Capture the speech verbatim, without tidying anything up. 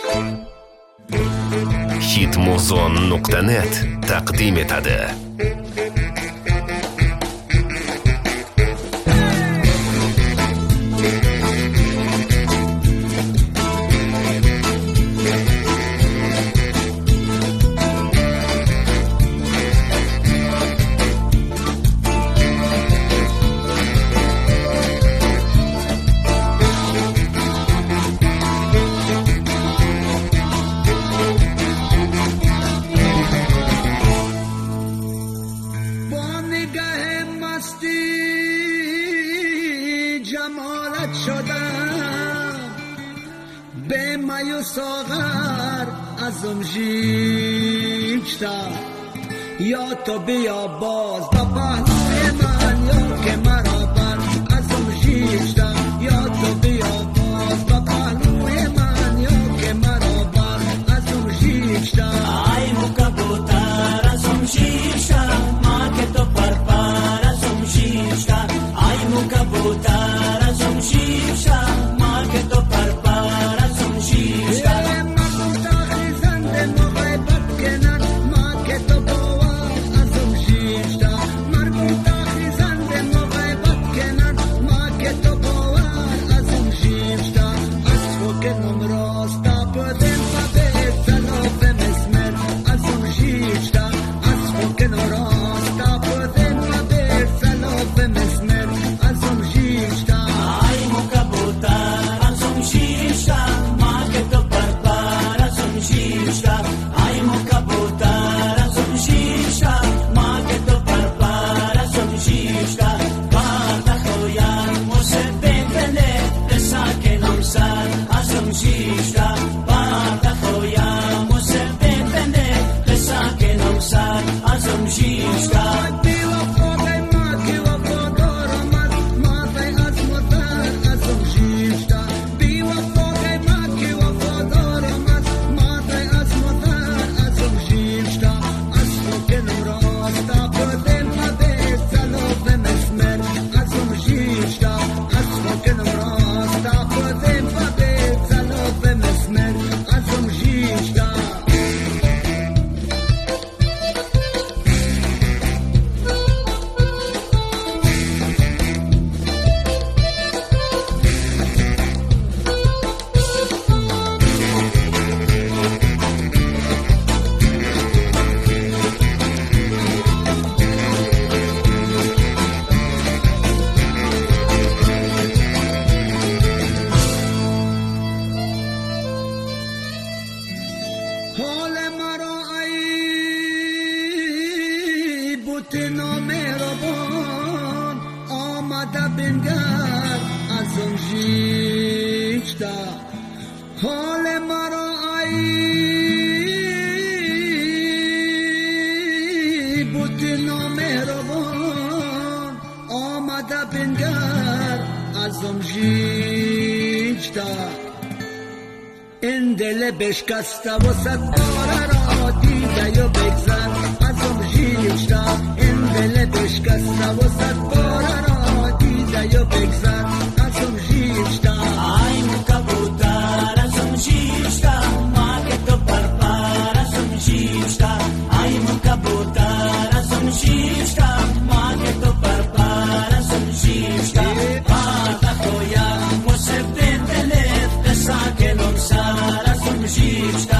hitmuzon nuqta net taqdim etadi. یا تو بیا باز با پهلوی من یا که مرا بر از اون شیشتا یا تو بیا باز با پهلوی من یا که مرا بر از اون شیشتا ای مو کبوتر از اون شیشتا ما که تو پر پر از اون شیشتا ای مو کبوتر از اون شیشتا ما که تو پر پر از اون شیشتا این دل بشکسته و صد باره را دیده و بگذر از اون شیشتا این دل بشکسته و صد باره را دیده و بگذر از اون شیشتا ای مو کبوتر از اون شیشتا ما که تو پر پر از اون شیشتا ای مو کبوتر از اون شیشتا ما که تو پر پر از اون شیشتا پاتا خویا مو سبتن دلت قصه که نمسر از اون شیشتا